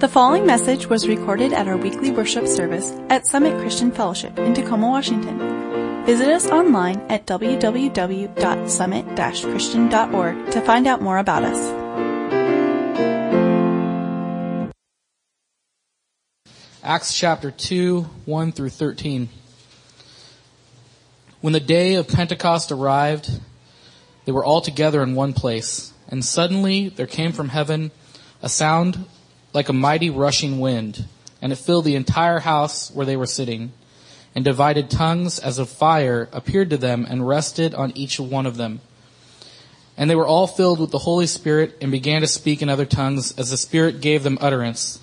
The following message was recorded at our weekly worship service at Summit Christian Fellowship in Tacoma, Washington. Visit us online at www.summit-christian.org to find out more about us. Acts chapter 2, 1 through 13. When the day of Pentecost arrived, they were all together in one place, and suddenly there came from heaven a sound like a mighty rushing wind, and it filled the entire house where they were sitting. And divided tongues as of fire appeared to them and rested on each one of them. And they were all filled with the Holy Spirit and began to speak in other tongues as the Spirit gave them utterance.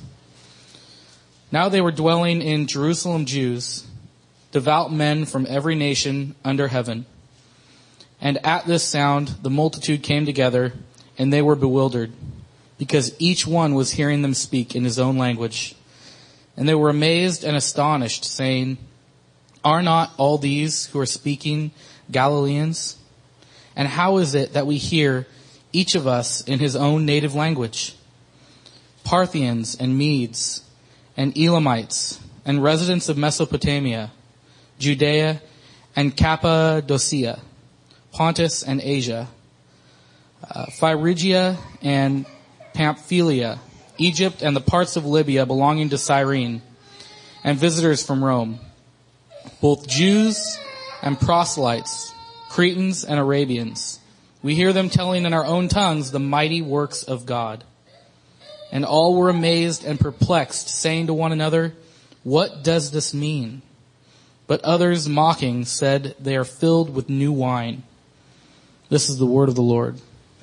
Now they were dwelling in Jerusalem Jews, devout men from every nation under heaven. And at this sound the multitude came together, and they were bewildered, because each one was hearing them speak in his own language. And they were amazed and astonished, saying, "Are not all these who are speaking Galileans? And how is it that we hear, each of us in his own native language? Parthians and Medes and Elamites and residents of Mesopotamia, Judea and Cappadocia, Pontus and Asia, Phrygia and Pamphylia, Egypt and the parts of Libya belonging to Cyrene, and visitors from Rome, both Jews and proselytes, Cretans and Arabians. We hear them telling in our own tongues the mighty works of God." And all were amazed and perplexed, saying to one another, "What does this mean?" But others, mocking, said, "They are filled with new wine." This is the word of the Lord.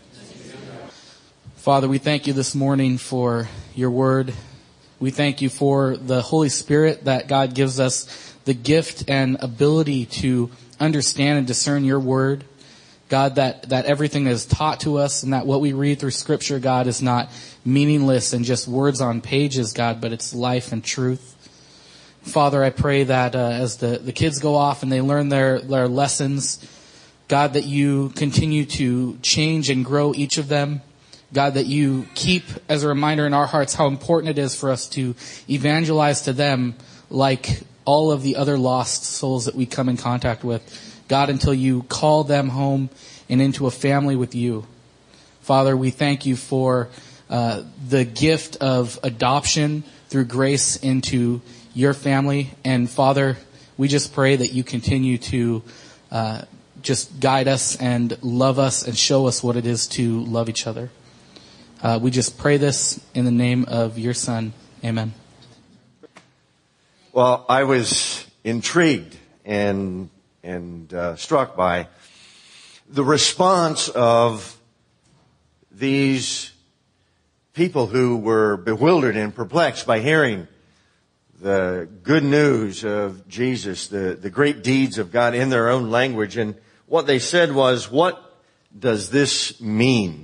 Father, we thank you this morning for your word. We thank you for the Holy Spirit that God gives us the gift and ability to understand and discern your word. God, that everything that is taught to us and that what we read through Scripture, God, is not meaningless and just words on pages, God, but it's life and truth. Father, I pray that as the kids go off and they learn their lessons, God, that you continue to change and grow each of them. God, that you keep as a reminder in our hearts how important it is for us to evangelize to them like all of the other lost souls that we come in contact with. God, until you call them home and into a family with you. Father, we thank you for the gift of adoption through grace into your family. And Father, we just pray that you continue to just guide us and love us and show us what it is to love each other. We just pray this in the name of your Son. Amen. Well, I was intrigued and struck by the response of these people who were bewildered and perplexed by hearing the good news of Jesus, the great deeds of God in their own language. And what they said was, "What does this mean?"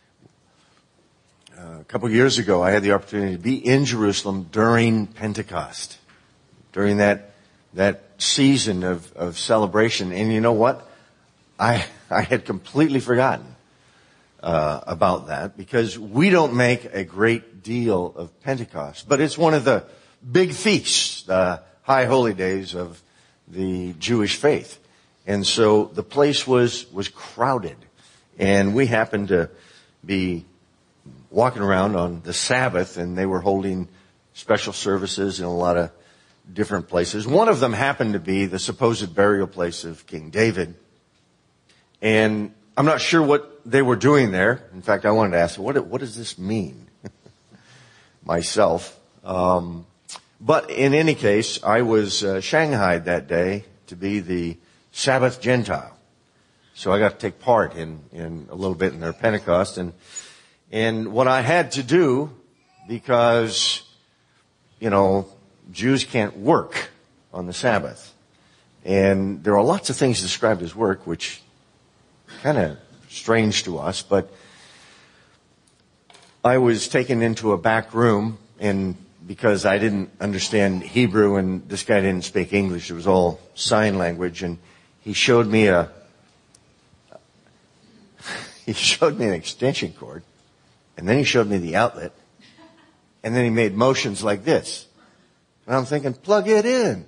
A couple of years ago, I had the opportunity to be in Jerusalem during Pentecost, during that season of celebration. And you know what? I had completely forgotten about that, because we don't make a great deal of Pentecost. But it's one of the big feasts, the high holy days of the Jewish faith. And so the place was crowded. And we happened to be walking around on the Sabbath, and they were holding special services in a lot of different places. One of them happened to be the supposed burial place of King David. And I'm not sure what they were doing there. In fact, I wanted to ask, what does this mean? Myself. But in any case, I was shanghaied that day to be the Sabbath Gentile. So I got to take part in a little bit in their Pentecost. And what I had to do, because, Jews can't work on the Sabbath. And there are lots of things described as work, which kind of strange to us, but I was taken into a back room, and because I didn't understand Hebrew and this guy didn't speak English, it was all sign language, and he showed me an extension cord, and then he showed me the outlet, And then he made motions like this. And I'm thinking, plug it in.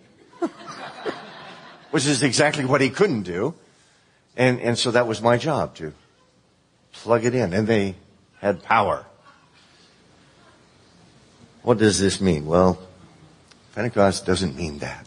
Which is exactly what he couldn't do. And so that was my job, to plug it in. And they had power. What does this mean? Well, Pentecost doesn't mean that.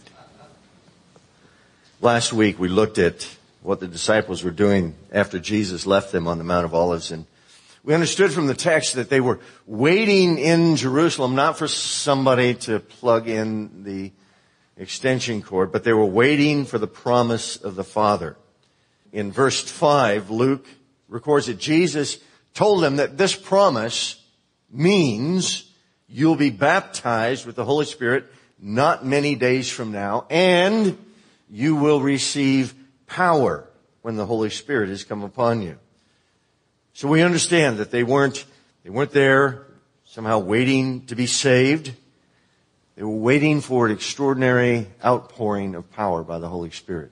Last week we looked at what the disciples were doing after Jesus left them on the Mount of Olives, and we understood from the text that they were waiting in Jerusalem, not for somebody to plug in the extension cord, but they were waiting for the promise of the Father. In verse 5, Luke records that Jesus told them that this promise means you'll be baptized with the Holy Spirit not many days from now, and you will receive power when the Holy Spirit has come upon you. So we understand that they weren't there somehow waiting to be saved. They were waiting for an extraordinary outpouring of power by the Holy Spirit.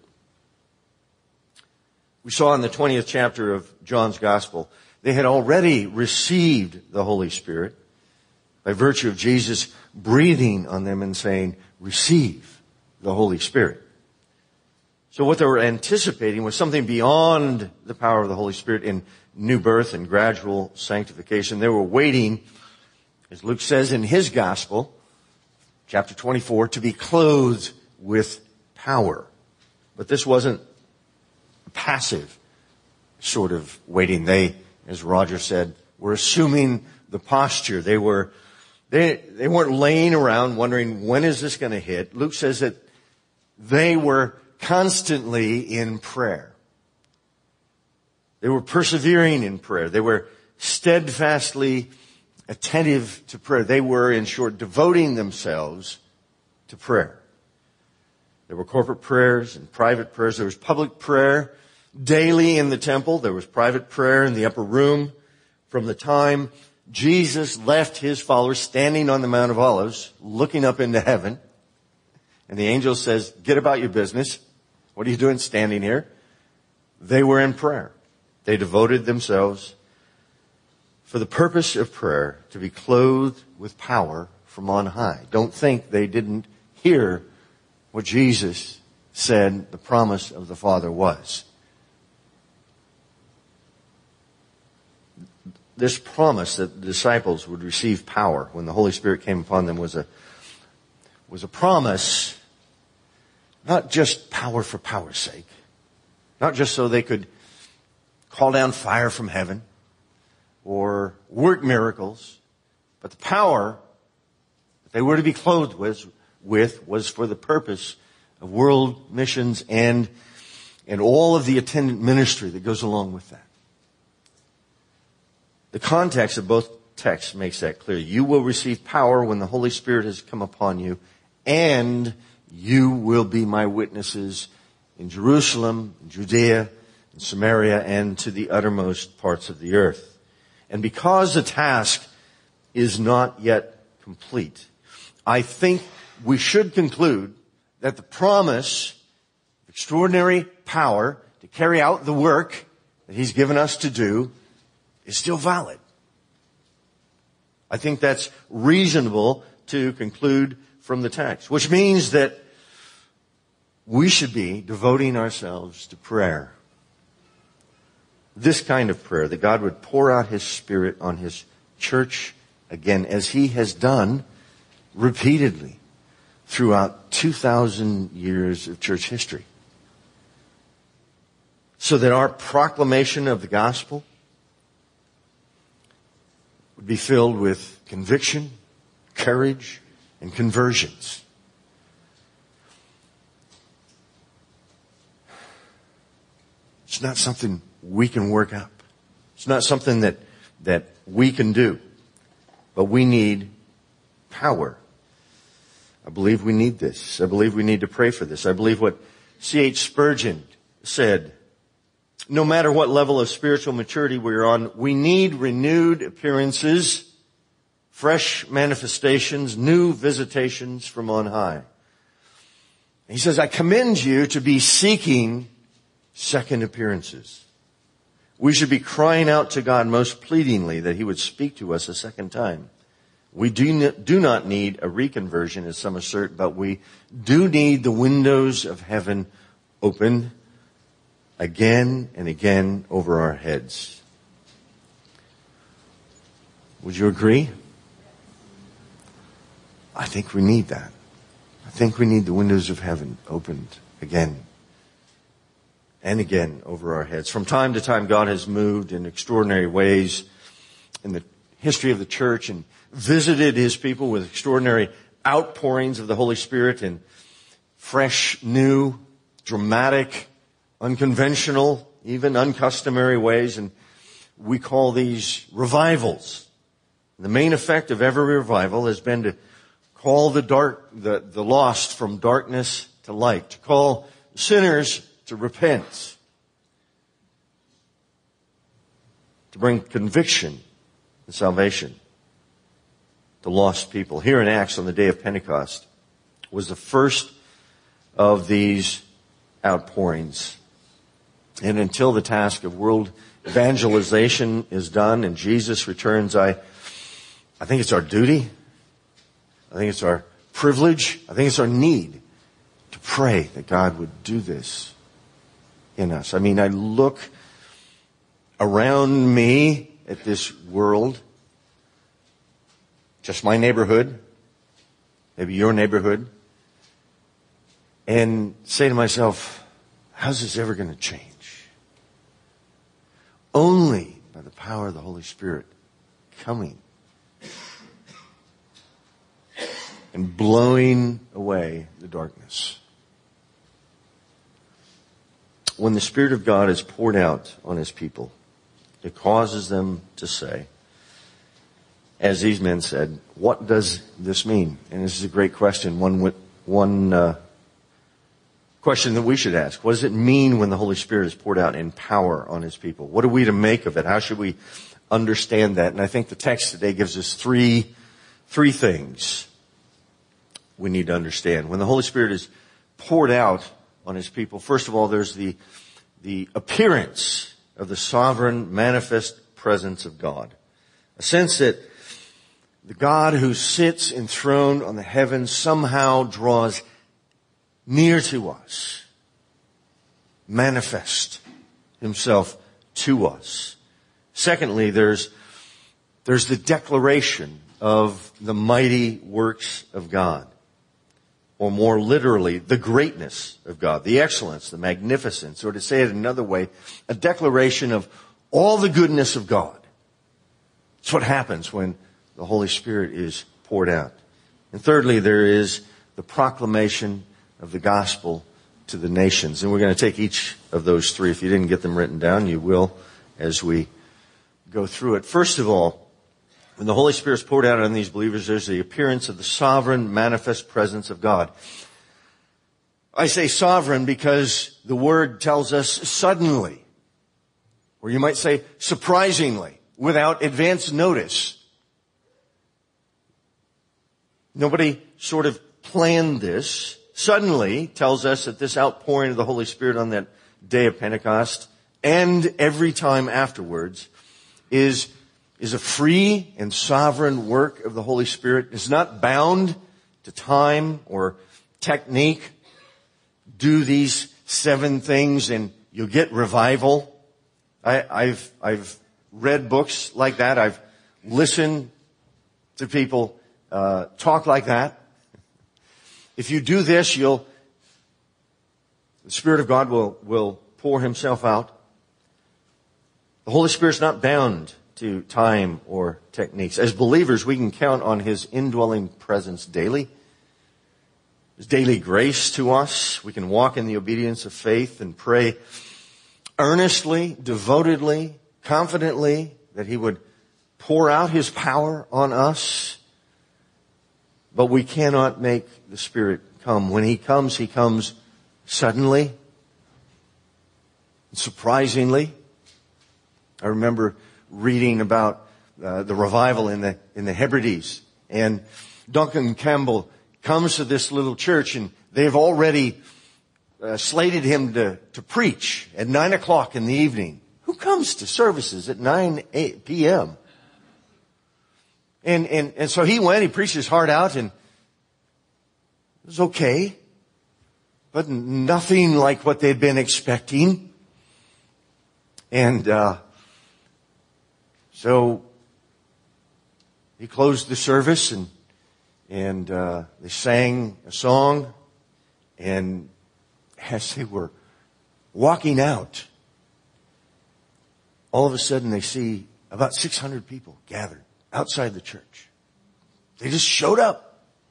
We saw in the 20th chapter of John's Gospel, they had already received the Holy Spirit by virtue of Jesus breathing on them and saying, receive the Holy Spirit. So what they were anticipating was something beyond the power of the Holy Spirit in new birth and gradual sanctification. They were waiting, as Luke says in his Gospel, chapter 24, to be clothed with power. But this wasn't a passive sort of waiting. They, as Roger said, were assuming the posture. They weren't laying around wondering, when is this going to hit? Luke says that they were constantly in prayer. They were persevering in prayer. They were steadfastly attentive to prayer. They were, in short, devoting themselves to prayer. There were corporate prayers and private prayers. There was public prayer daily in the temple. There was private prayer in the upper room. From the time Jesus left his followers standing on the Mount of Olives, looking up into heaven, and the angel says, get about your business. What are you doing standing here? They were in prayer. They devoted themselves for the purpose of prayer to be clothed with power from on high. Don't think they didn't hear what Jesus said the promise of the Father was. This promise that the disciples would receive power when the Holy Spirit came upon them was a promise, not just power for power's sake, not just so they could call down fire from heaven or work miracles, but the power that they were to be clothed with was for the purpose of world missions and all of the attendant ministry that goes along with that. The context of both texts makes that clear. You will receive power when the Holy Spirit has come upon you, and you will be my witnesses in Jerusalem, in Judea, in Samaria, and to the uttermost parts of the earth. And because the task is not yet complete, I think we should conclude that the promise of extraordinary power to carry out the work that he's given us to do is still valid. I think that's reasonable to conclude from the text, which means that we should be devoting ourselves to prayer. This kind of prayer, that God would pour out his Spirit on his church again, as he has done repeatedly throughout 2,000 years of church history. So that our proclamation of the gospel would be filled with conviction, courage, and conversions. It's not something we can work up. It's not something that we can do. But we need power. I believe we need this. I believe we need to pray for this. I believe what C.H. Spurgeon said, no matter what level of spiritual maturity we're on, we need renewed appearances, fresh manifestations, new visitations from on high. He says, I commend you to be seeking second appearances. We should be crying out to God most pleadingly that he would speak to us a second time. We do not need a reconversion, as some assert, but we do need the windows of heaven opened again and again over our heads. Would you agree? I think we need that. I think we need the windows of heaven opened again and again over our heads. From time to time, God has moved in extraordinary ways in the history of the church and visited His people with extraordinary outpourings of the Holy Spirit in fresh, new, dramatic, unconventional, even uncustomary ways. And we call these revivals. The main effect of every revival has been to call the lost from darkness to light, to call sinners to repent, to bring conviction and salvation to lost people. Here in Acts on the day of Pentecost was the first of these outpourings. And until the task of world evangelization is done and Jesus returns, I think it's our duty. I think it's our privilege. I think it's our need to pray that God would do this in us. I mean, I look around me at this world, just my neighborhood, maybe your neighborhood, and say to myself, how's this ever going to change? Only by the power of the Holy Spirit coming and blowing away the darkness. When the Spirit of God is poured out on His people, it causes them to say, as these men said, what does this mean? And this is a great question, one question that we should ask. What does it mean when the Holy Spirit is poured out in power on His people? What are we to make of it? How should we understand that? And I think the text today gives us three things we need to understand. When the Holy Spirit is poured out on His people, first of all, there's the appearance of the sovereign manifest presence of God. A sense that the God who sits enthroned on the heavens somehow draws near to us, manifest Himself to us. Secondly, there's the declaration of the mighty works of God. Or more literally, the greatness of God, the excellence, the magnificence, or to say it another way, a declaration of all the goodness of God. It's what happens when the Holy Spirit is poured out. And thirdly, there is the proclamation of the gospel to the nations. And we're going to take each of those three. If you didn't get them written down, you will as we go through it. First of all, when the Holy Spirit is poured out on these believers, there's the appearance of the sovereign, manifest presence of God. I say sovereign because the word tells us suddenly, or you might say surprisingly, without advance notice. Nobody sort of planned this. Suddenly tells us that this outpouring of the Holy Spirit on that day of Pentecost and every time afterwards is a free and sovereign work of the Holy Spirit. It's not bound to time or technique. Do these 7 things and you'll get revival. I've read books like that. I've listened to people talk like that. If you do this, the Spirit of God will pour Himself out. The Holy Spirit's not bound to time or techniques. As believers, we can count on His indwelling presence daily. His daily grace to us. We can walk in the obedience of faith and pray earnestly, devotedly, confidently that He would pour out His power on us. But we cannot make the Spirit come. When He comes suddenly, surprisingly. I remember reading about the revival in the Hebrides, and Duncan Campbell comes to this little church, and they've already slated him to preach at 9:00 in the evening. Who comes to services at 9 p.m.? And so he went, he preached his heart out, and it was okay, but nothing like what they'd been expecting. And so he closed the service, and they sang a song, and as they were walking out, all of a sudden they see about 600 people gathered outside the church. They just showed up.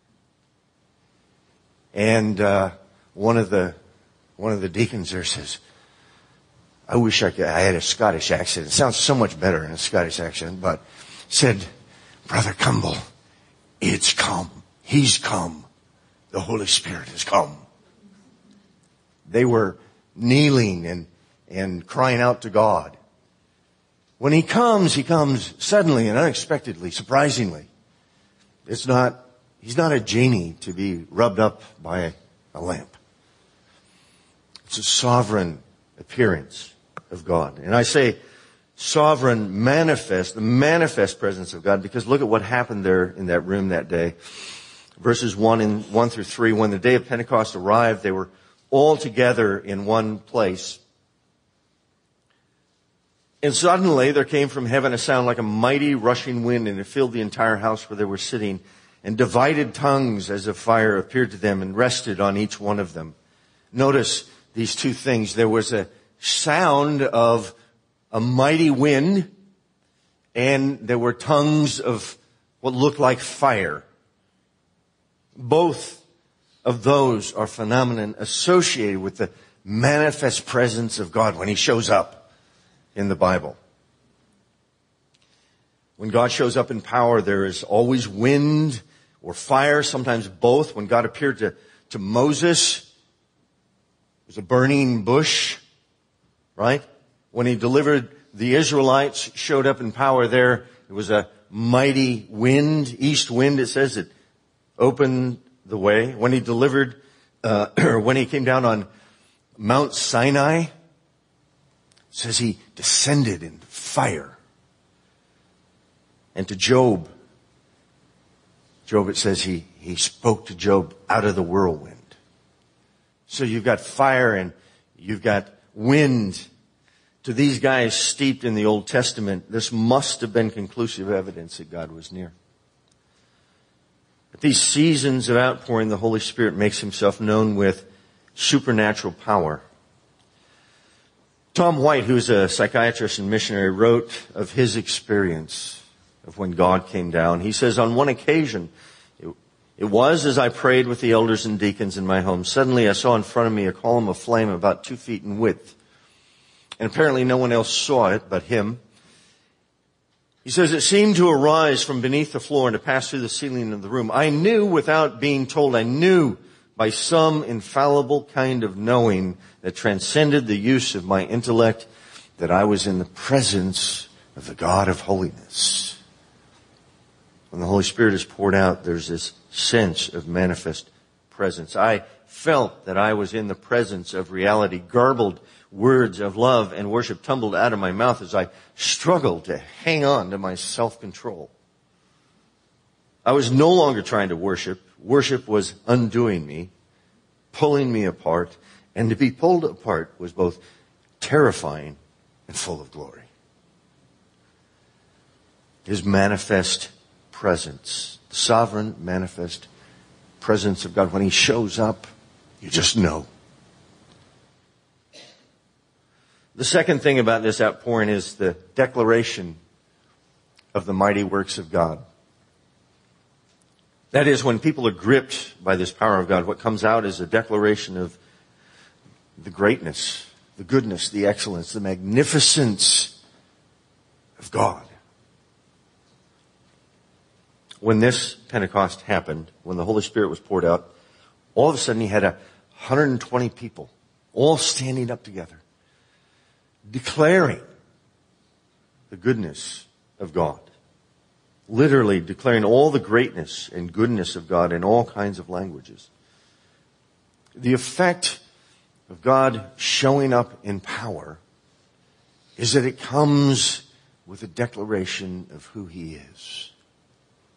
And one of the deacons there says, I wish I had a Scottish accent. It sounds so much better in a Scottish accent, but said, Brother Campbell, it's come. He's come. The Holy Spirit has come. They were kneeling and crying out to God. When he comes suddenly and unexpectedly, surprisingly. He's not a genie to be rubbed up by a lamp. It's a sovereign appearance of God. And I say sovereign manifest, the manifest presence of God, because look at what happened there in that room that day. Verses 1 through 3, when the day of Pentecost arrived, they were all together in one place. And suddenly there came from heaven a sound like a mighty rushing wind, and it filled the entire house where they were sitting. And divided tongues as of fire appeared to them and rested on each one of them. Notice these two things. There was a sound of a mighty wind, and there were tongues of what looked like fire. Both of those are phenomenon associated with the manifest presence of God when he shows up in the Bible. When God shows up in power, there is always wind or fire, sometimes both. When God appeared to Moses, it was a burning bush, right? When he delivered the Israelites, showed up in power there, it was a mighty wind, east wind, it says, it opened the way. When he delivered, or when he came down on Mount Sinai, it says he descended in fire. And to Job, it says he spoke to Job out of the whirlwind. So you've got fire and you've got wind. To these guys steeped in the Old Testament, this must have been conclusive evidence that God was near. At these seasons of outpouring, the Holy Spirit makes himself known with supernatural power. Tom White, who's a psychiatrist and missionary, wrote of his experience of when God came down. He says, on one occasion, it was as I prayed with the elders and deacons in my home. Suddenly I saw in front of me a column of flame about 2 feet in width. And apparently no one else saw it but him. He says, it seemed to arise from beneath the floor and to pass through the ceiling of the room. I knew without being told, I knew by some infallible kind of knowing that transcended the use of my intellect, that I was in the presence of the God of holiness. When the Holy Spirit is poured out, there's this sense of manifest presence. I felt that I was in the presence of reality. Garbled words of love and worship tumbled out of my mouth as I struggled to hang on to my self-control. I was no longer trying to worship. Worship was undoing me, pulling me apart, and to be pulled apart was both terrifying and full of glory. His manifest presence, the sovereign manifest presence of God. When he shows up, you just know. The second thing about this outpouring is the declaration of the mighty works of God. That is, when people are gripped by this power of God, what comes out is a declaration of the greatness, the goodness, the excellence, the magnificence of God. When this Pentecost happened, when the Holy Spirit was poured out, all of a sudden he had 120 people all standing up together, declaring the goodness of God. Literally declaring all the greatness and goodness of God in all kinds of languages. The effect of God showing up in power is that it comes with a declaration of who he is.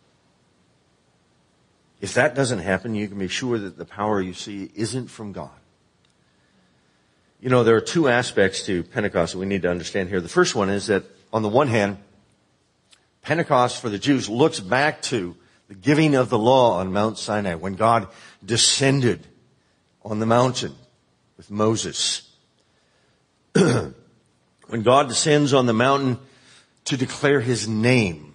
If that doesn't happen, you can be sure that the power you see isn't from God. You know, there are two aspects to Pentecost that we need to understand here. The first one is that, on the one hand, Pentecost for the Jews looks back to the giving of the law on Mount Sinai, when God descended on the mountain with Moses. When God descends on the mountain to declare his name.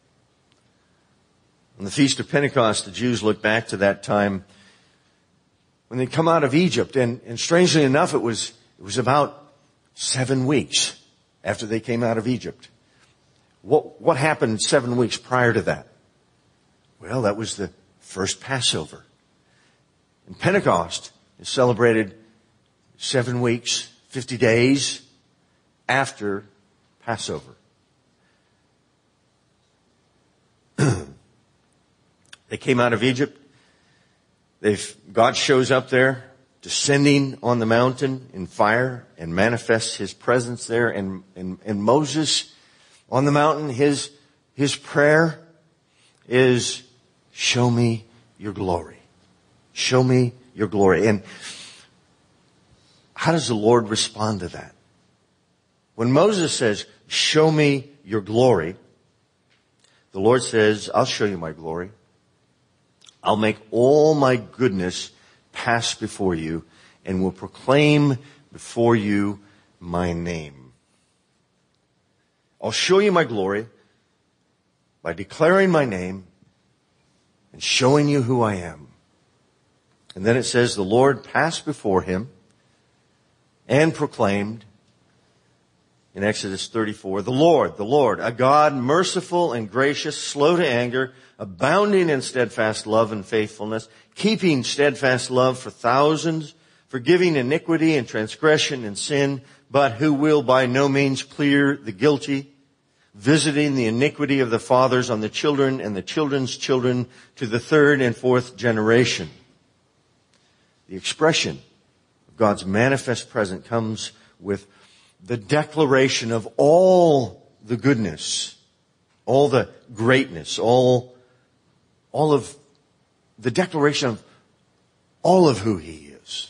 On the Feast of Pentecost, the Jews look back to that time when they come out of Egypt. And strangely enough, it was about 7 weeks after they came out of Egypt. What happened 7 weeks prior to that? Well, that was the first Passover. And Pentecost is celebrated 7 weeks, 50 days after Passover. They came out of Egypt. God shows up there, descending on the mountain in fire, and manifests his presence there. And Moses on the mountain, his prayer is, show me your glory. Show me your glory. And how does the Lord respond to that? When Moses says, show me your glory, the Lord says, I'll show you my glory. I'll make all my goodness pass before you and will proclaim before you my name. I'll show you my glory by declaring my name and showing you who I am. And then it says the Lord passed before him and proclaimed in Exodus 34, the Lord, a God merciful and gracious, slow to anger, abounding in steadfast love and faithfulness, keeping steadfast love for thousands, forgiving iniquity and transgression and sin, but who will by no means clear the guilty, visiting the iniquity of the fathers on the children and the children's children to the third and fourth generation. The expression of God's manifest presence comes with the declaration of all the goodness, all the greatness, all of the declaration of all of who he is.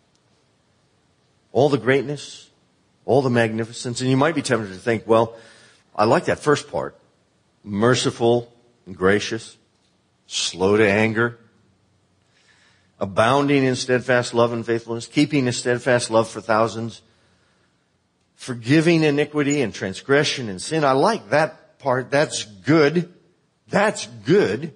All the greatness, all the magnificence. And you might be tempted to think, well, I like that first part. Merciful and gracious, slow to anger, abounding in steadfast love and faithfulness, keeping a steadfast love for thousands, forgiving iniquity and transgression and sin. I like that part. That's good. That's good.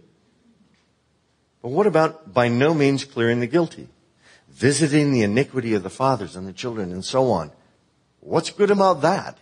But what about by no means clearing the guilty? Visiting the iniquity of the fathers and the children and so on. What's good about that?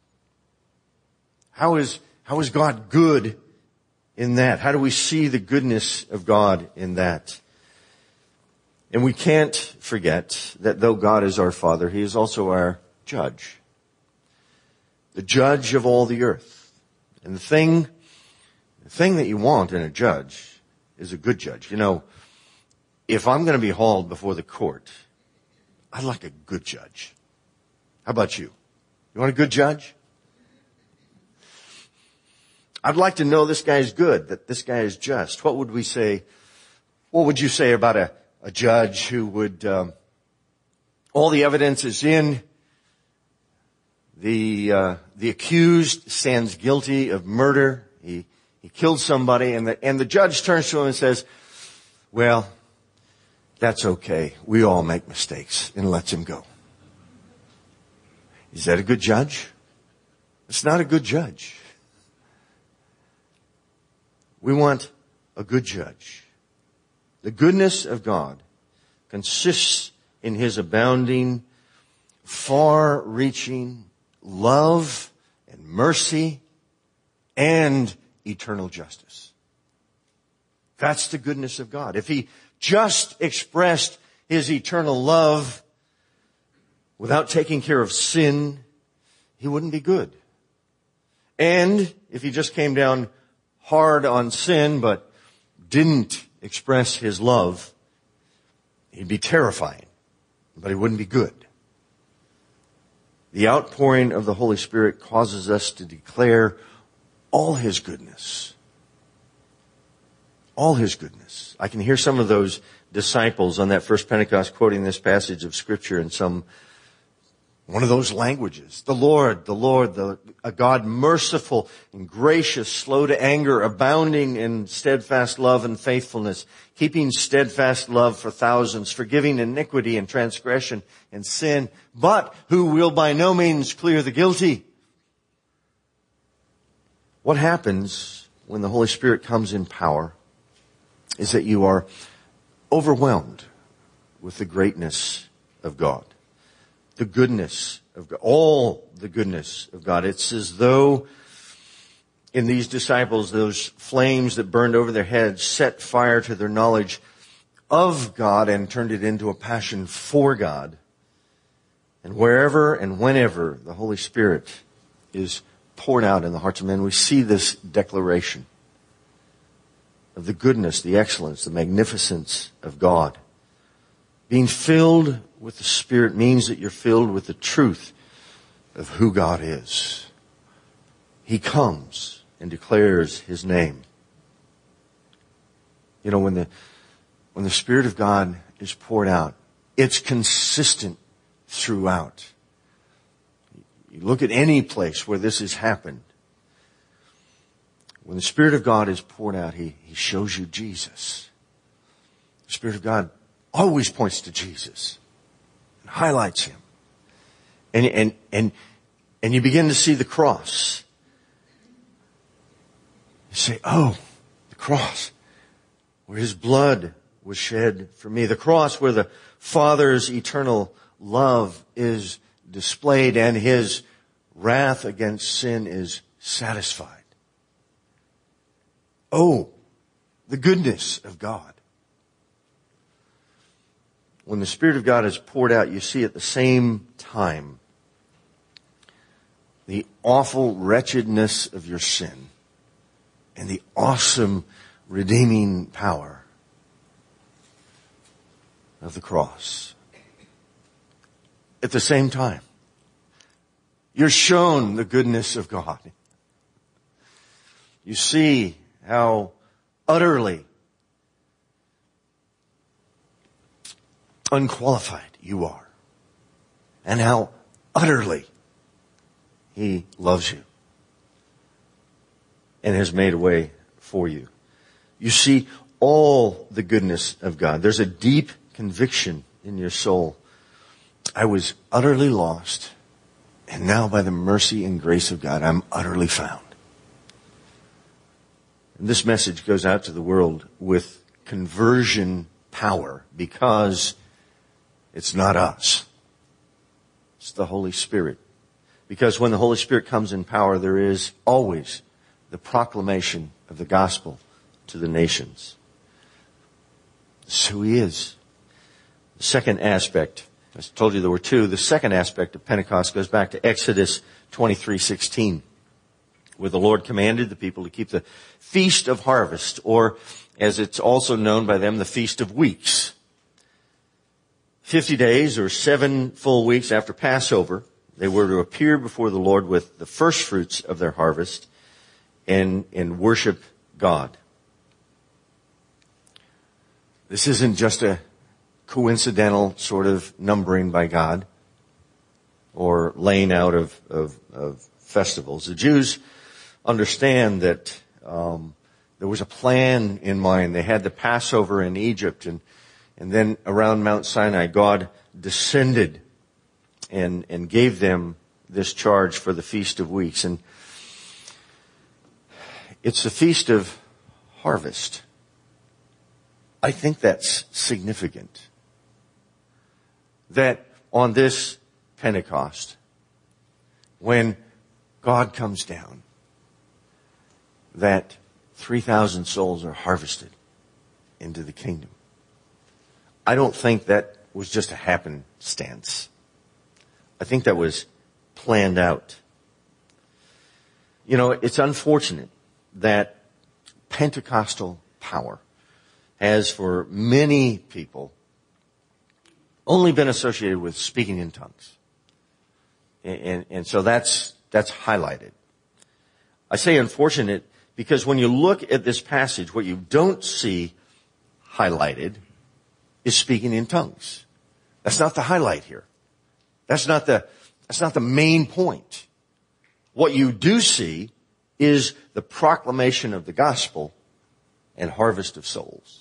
How is God good in that? How do we see the goodness of God in that? And we can't forget that though God is our Father, he is also our judge. The judge of all the earth. And the thing that you want in a judge is a good judge. You know, if I'm going to be hauled before the court, I'd like a good judge. How about you? You want a good judge? I'd like to know this guy is good, that this guy is just. What would we say? What would you say about a judge who would, all the evidence is in, the accused stands guilty of murder. He killed somebody, and the judge turns to him and says, well, that's okay. We all make mistakes, and lets him go. Is that a good judge? It's not a good judge. We want a good judge. The goodness of God consists in his abounding, far-reaching love and mercy and eternal justice. That's the goodness of God. If he just expressed his eternal love without taking care of sin, he wouldn't be good. And if he just came down hard on sin but didn't express his love, he'd be terrifying, but he wouldn't be good. The outpouring of the Holy Spirit causes us to declare all his goodness. All His goodness. I can hear some of those disciples on that first Pentecost quoting this passage of Scripture in one of those languages. The Lord, a God merciful and gracious, slow to anger, abounding in steadfast love and faithfulness, keeping steadfast love for thousands, forgiving iniquity and transgression and sin, but who will by no means clear the guilty. What happens when the Holy Spirit comes in power is that you are overwhelmed with the greatness of God. The goodness of God, all the goodness of God. It's as though in these disciples, those flames that burned over their heads set fire to their knowledge of God and turned it into a passion for God. And wherever and whenever the Holy Spirit is poured out in the hearts of men, we see this declaration of the goodness, the excellence, the magnificence of God. Being filled with the Spirit means that you're filled with the truth of who God is. He comes and declares His name. You know, when the Spirit of God is poured out, it's consistent throughout. You look at any place where this has happened. When the Spirit of God is poured out, He shows you Jesus. The Spirit of God always points to Jesus and highlights Him. And you begin to see the cross. You say, oh, the cross where His blood was shed for me. The cross where the Father's eternal love is displayed and His wrath against sin is satisfied. Oh, the goodness of God. When the Spirit of God is poured out, you see at the same time the awful wretchedness of your sin and the awesome redeeming power of the cross. At the same time, you're shown the goodness of God. You see how utterly unqualified you are, and how utterly He loves you and has made a way for you. You see all the goodness of God. There's a deep conviction in your soul. I was utterly lost, and now by the mercy and grace of God, I'm utterly found. And this message goes out to the world with conversion power because it's not us. It's the Holy Spirit. Because when the Holy Spirit comes in power, there is always the proclamation of the gospel to the nations. That's who He is. The second aspect, I told you there were two. The second aspect of Pentecost goes back to Exodus 23:16, where the Lord commanded the people to keep the Feast of Harvest, or as it's also known by them, the Feast of Weeks. 50 days or 7 full weeks after Passover, they were to appear before the Lord with the first fruits of their harvest and worship God. This isn't just a coincidental sort of numbering by God or laying out of festivals. The Jews understand that there was a plan in mind. They had the Passover in Egypt, and then around Mount Sinai, God descended and gave them this charge for the Feast of Weeks. And it's the Feast of Harvest. I think that's significant. That on this Pentecost, when God comes down, that 3,000 souls are harvested into the kingdom. I don't think that was just a happenstance. I think that was planned out. You know, it's unfortunate that Pentecostal power has for many people only been associated with speaking in tongues. And so that's highlighted. I say unfortunate Because when you look at this passage, what you don't see highlighted is speaking in tongues. That's not the highlight here. That's not the main point. What you do see is the proclamation of the gospel and harvest of souls.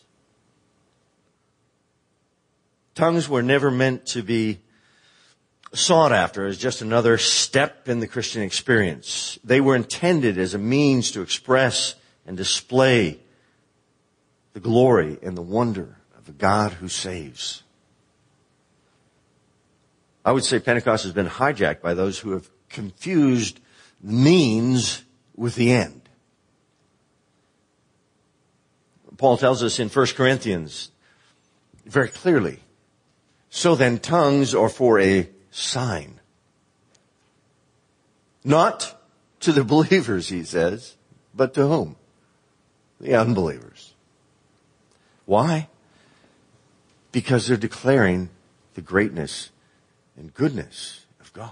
Tongues were never meant to be sought after as just another step in the Christian experience. They were intended as a means to express and display the glory and the wonder of a God who saves. I would say Pentecost has been hijacked by those who have confused means with the end. Paul tells us in 1 Corinthians very clearly, so then tongues are for a sign. Not to the believers, he says, but to whom? The unbelievers. Why? Because they're declaring the greatness and goodness of God.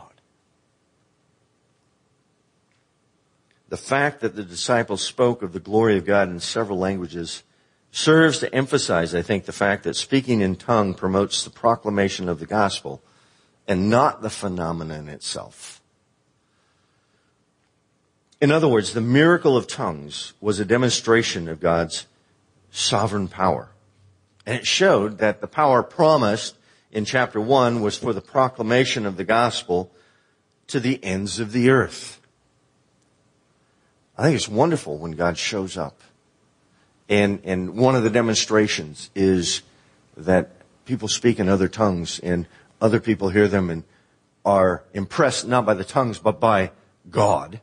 The fact that the disciples spoke of the glory of God in several languages serves to emphasize, I think, the fact that speaking in tongue promotes the proclamation of the gospel and not the phenomenon itself. In other words, the miracle of tongues was a demonstration of God's sovereign power. And it showed that the power promised in chapter 1 was for the proclamation of the gospel to the ends of the earth. I think it's wonderful when God shows up. And one of the demonstrations is that people speak in other tongues and other people hear them and are impressed not by the tongues but by God.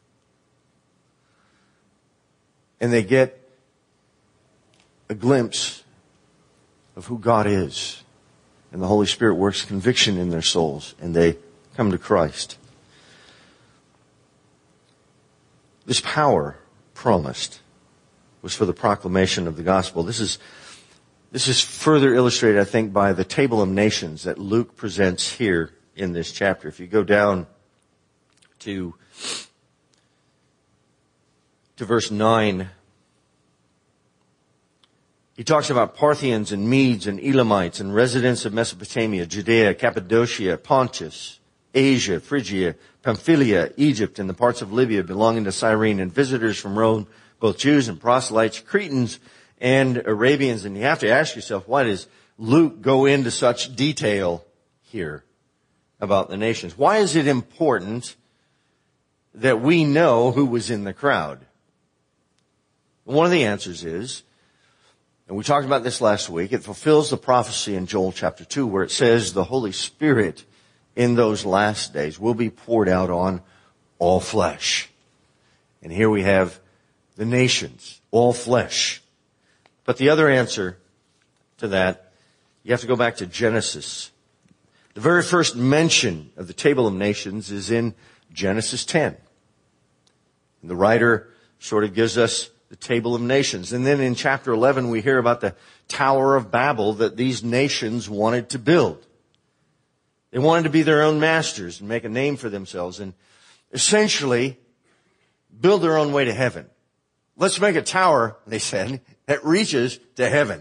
And they get a glimpse of who God is. And the Holy Spirit works conviction in their souls and they come to Christ. This power promised was for the proclamation of the gospel. This is further illustrated, I think, by the table of nations that Luke presents here in this chapter. If you go down to verse 9, he talks about Parthians and Medes and Elamites and residents of Mesopotamia, Judea, Cappadocia, Pontus, Asia, Phrygia, Pamphylia, Egypt, and the parts of Libya belonging to Cyrene, and visitors from Rome, both Jews and proselytes, Cretans and Arabians. And you have to ask yourself, why does Luke go into such detail here about the nations? Why is it important that we know who was in the crowd? One of the answers is, and we talked about this last week, it fulfills the prophecy in Joel chapter 2 where it says the Holy Spirit in those last days will be poured out on all flesh. And here we have the nations, all flesh. But the other answer to that, you have to go back to Genesis. The very first mention of the table of nations is in Genesis 10. And the writer sort of gives us the table of nations. And then in chapter 11 we hear about the Tower of Babel that these nations wanted to build. They wanted to be their own masters and make a name for themselves and essentially build their own way to heaven. Let's make a tower, they said, that reaches to heaven.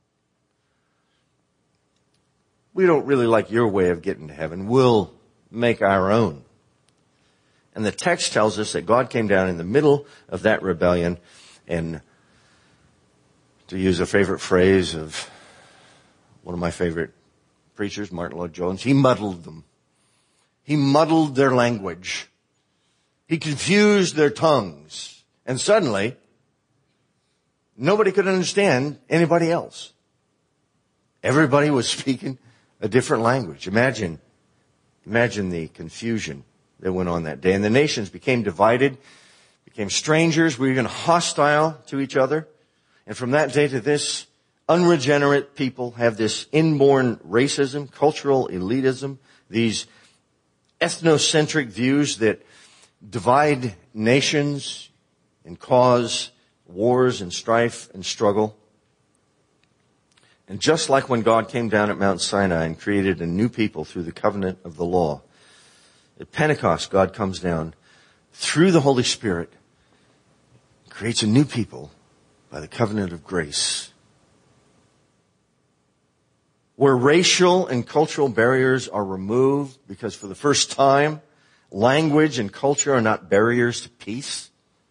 We don't really like your way of getting to heaven. We'll make our own. And the text tells us that God came down in the middle of that rebellion and, to use a favorite phrase of one of my favorite preachers, Martin Lloyd-Jones, he muddled them. He muddled their language. He confused their tongues. And suddenly, nobody could understand anybody else. Everybody was speaking a different language. Imagine the confusion that went on that day. And the nations became divided, became strangers, were even hostile to each other. And from that day to this, unregenerate people have this inborn racism, cultural elitism, these ethnocentric views that divide nations and cause wars and strife and struggle. And just like when God came down at Mount Sinai and created a new people through the covenant of the law, at Pentecost God comes down through the Holy Spirit, creates a new people by the covenant of grace, where racial and cultural barriers are removed because for the first time, language and culture are not barriers to peace.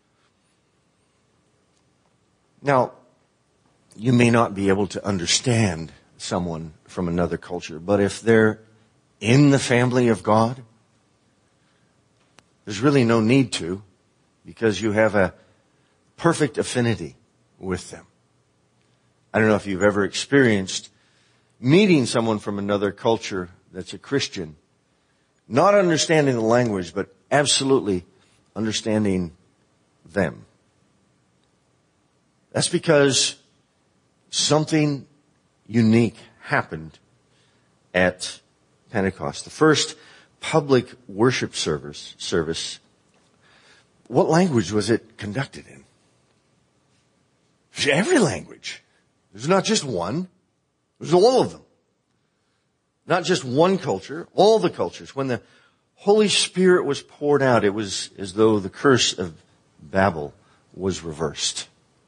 Now, you may not be able to understand someone from another culture, but if they're in the family of God, there's really no need to, because you have a perfect affinity with them. I don't know if you've ever experienced meeting someone from another culture that's a Christian, not understanding the language, but absolutely understanding them. That's because something unique happened at Pentecost. The first public worship service, what language was it conducted in? Every language. There's not just one. There's all of them. Not just one culture, all the cultures. When the Holy Spirit was poured out, it was as though the curse of Babel was reversed.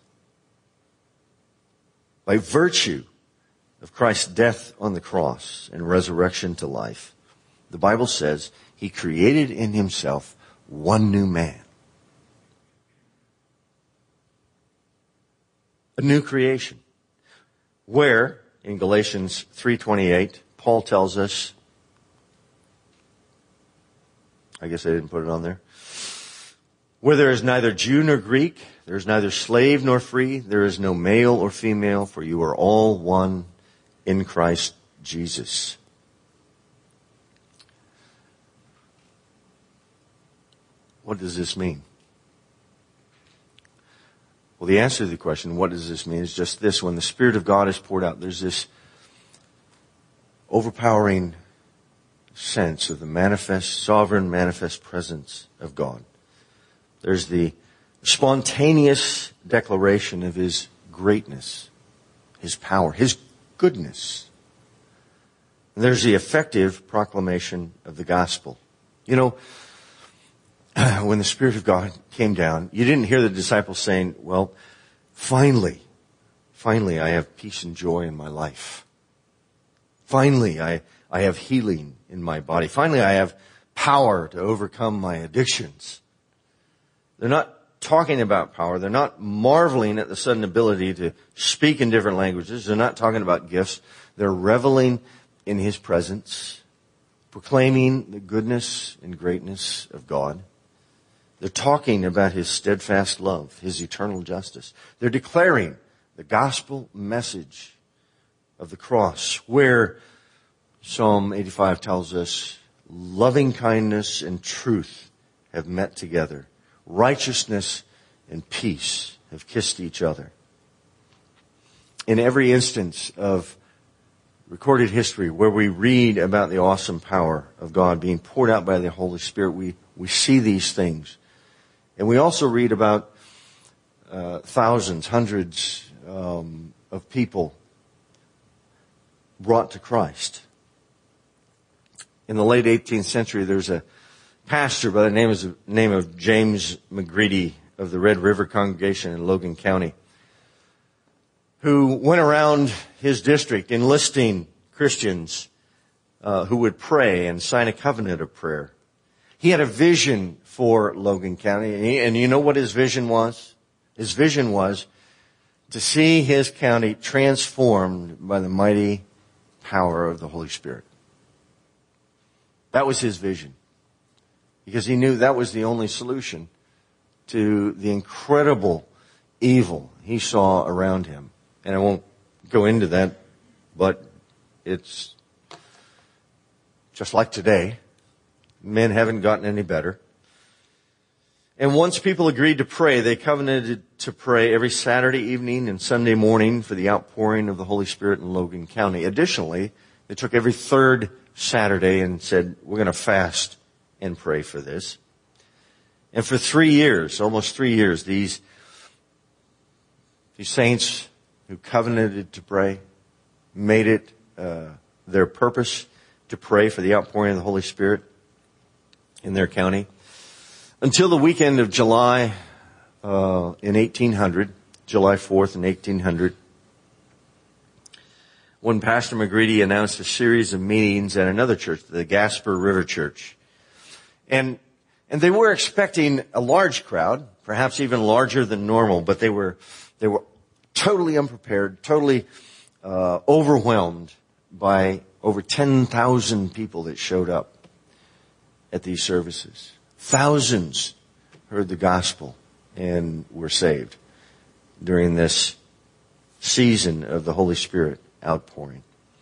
By virtue of Christ's death on the cross and resurrection to life, the Bible says He created in Himself one new man. A new creation. Where, in Galatians 3:28, Paul tells us, I guess I didn't put it on there, where there is neither Jew nor Greek, there is neither slave nor free, there is no male or female, for you are all one in Christ Jesus. What does this mean? Well, the answer to the question, what does this mean, is just this. When the Spirit of God is poured out, there's this overpowering sense of the manifest, sovereign, manifest presence of God. There's the spontaneous declaration of His greatness, His power, His goodness. And there's the effective proclamation of the gospel. You know, when the Spirit of God came down, you didn't hear the disciples saying, well, finally I have peace and joy in my life. Finally, I have healing in my body. Finally, I have power to overcome my addictions. They're not talking about power. They're not marveling at the sudden ability to speak in different languages. They're not talking about gifts. They're reveling in His presence, proclaiming the goodness and greatness of God. They're talking about His steadfast love, His eternal justice. They're declaring the gospel message of the cross, where Psalm 85 tells us loving kindness and truth have met together. Righteousness and peace have kissed each other. In every instance of recorded history where we read about the awesome power of God being poured out by the Holy Spirit, we see these things. And we also read about thousands, hundreds of people brought to Christ. In the late 18th century, there's a pastor by the name of James McGreedy of the Red River Congregation in Logan County, who went around his district enlisting Christians who would pray and sign a covenant of prayer. He had a vision for Logan County, and you know what his vision was? His vision was to see his county transformed by the mighty power of the Holy Spirit. That was his vision, because he knew that was the only solution to the incredible evil he saw around him. And I won't go into that, but it's just like today. Men haven't gotten any better. And once people agreed to pray, they covenanted to pray every Saturday evening and Sunday morning for the outpouring of the Holy Spirit in Logan County. Additionally, they took every third Saturday and said, we're going to fast and pray for this. And for 3 years, almost 3 years, these saints who covenanted to pray made it their purpose to pray for the outpouring of the Holy Spirit in their county. Until the weekend of July in 1800, July 4th in 1800, when Pastor McGreedy announced a series of meetings at another church, the Gasper River Church. And they were expecting a large crowd, perhaps even larger than normal, but they were totally unprepared, totally overwhelmed by over 10,000 people that showed up at these services. Thousands heard the gospel and were saved during this season of the Holy Spirit outpouring.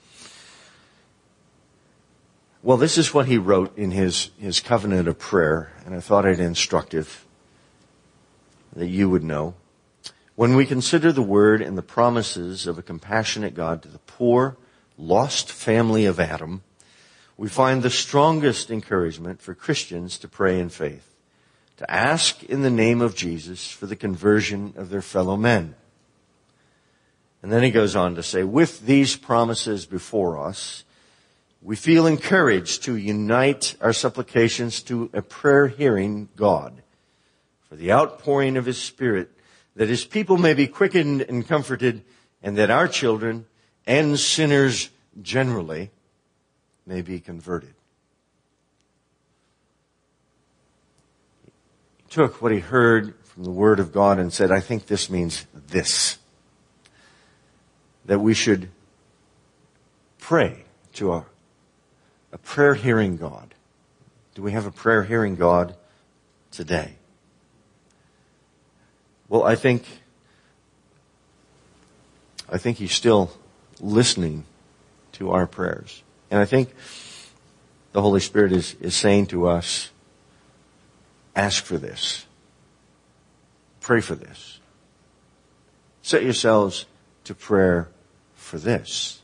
Well, this is what he wrote in his covenant of prayer, and I thought it instructive that you would know. When we consider the word and the promises of a compassionate God to the poor, lost family of Adam, we find the strongest encouragement for Christians to pray in faith, to ask in the name of Jesus for the conversion of their fellow men. And then he goes on to say, with these promises before us, we feel encouraged to unite our supplications to a prayer-hearing God for the outpouring of His Spirit, that His people may be quickened and comforted, and that our children and sinners generally may be converted. He took what he heard from the Word of God and said, I think this means this. That we should pray to a prayer-hearing God. Do we have a prayer-hearing God today? Well, I think He's still listening to our prayers. And I think the Holy Spirit is saying to us, ask for this. Pray for this. Set yourselves to prayer for this.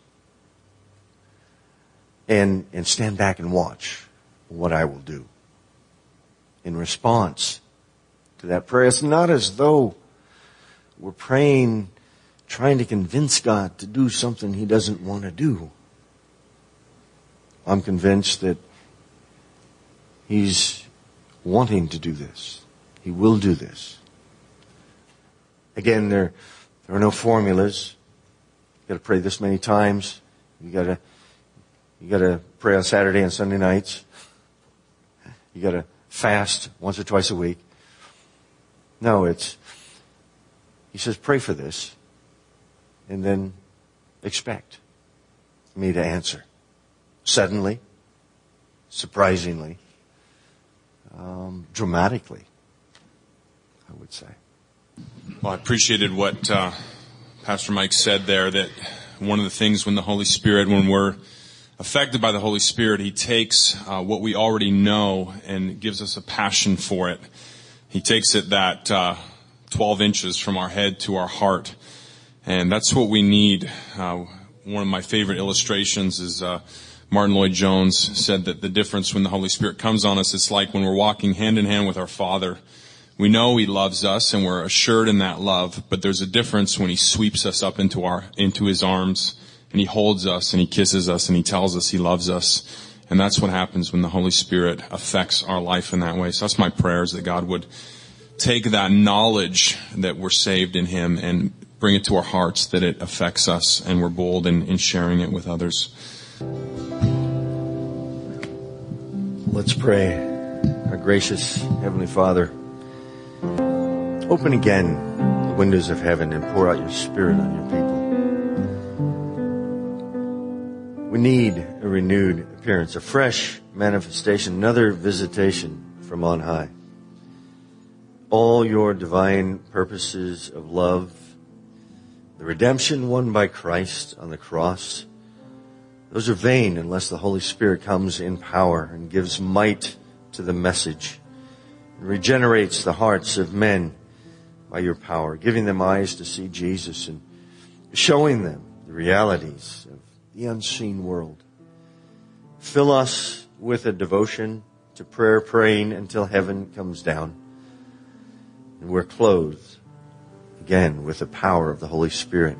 And stand back and watch what I will do in response to that prayer. It's not as though we're praying, trying to convince God to do something He doesn't want to do. I'm convinced that He's wanting to do this. He will do this. Again, there are no formulas. You got to pray this many times. You got to pray on Saturday and Sunday nights. You got to fast once or twice a week. No, He says, pray for this, and then expect me to answer. Suddenly, surprisingly, dramatically, I would say. Well, I appreciated what Pastor Mike said there, that one of the things when we're affected by the Holy Spirit, He takes what we already know and gives us a passion for it. He takes it that 12 inches from our head to our heart. And that's what we need. One of my favorite illustrations is Martin Lloyd-Jones said that the difference when the Holy Spirit comes on us, it's like when we're walking hand in hand with our Father. We know He loves us and we're assured in that love, but there's a difference when He sweeps us up into His arms and He holds us and He kisses us and He tells us He loves us. And that's what happens when the Holy Spirit affects our life in that way. So that's my prayer, is that God would take that knowledge that we're saved in Him and bring it to our hearts, that it affects us and we're bold in sharing it with others. Let's pray. Our gracious Heavenly Father, open again the windows of heaven and pour out your Spirit on your people. We need a renewed appearance, a fresh manifestation, another visitation from on high. All your divine purposes of love, the redemption won by Christ on the cross, those are vain unless the Holy Spirit comes in power and gives might to the message and regenerates the hearts of men by your power, giving them eyes to see Jesus and showing them the realities of the unseen world. Fill us with a devotion to prayer, praying until heaven comes down, and we're clothed again with the power of the Holy Spirit.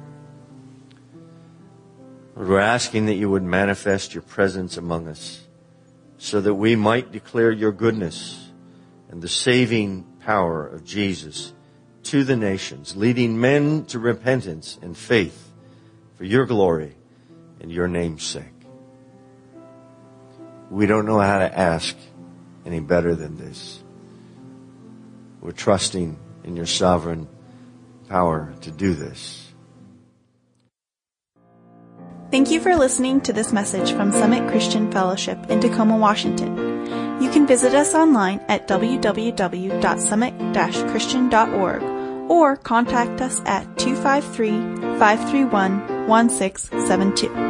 Lord, we're asking that you would manifest your presence among us so that we might declare your goodness and the saving power of Jesus to the nations, leading men to repentance and faith for your glory and your name's sake. We don't know how to ask any better than this. We're trusting in your sovereign power to do this. Thank you for listening to this message from Summit Christian Fellowship in Tacoma, Washington. You can visit us online at www.summit-christian.org or contact us at 253-531-1672.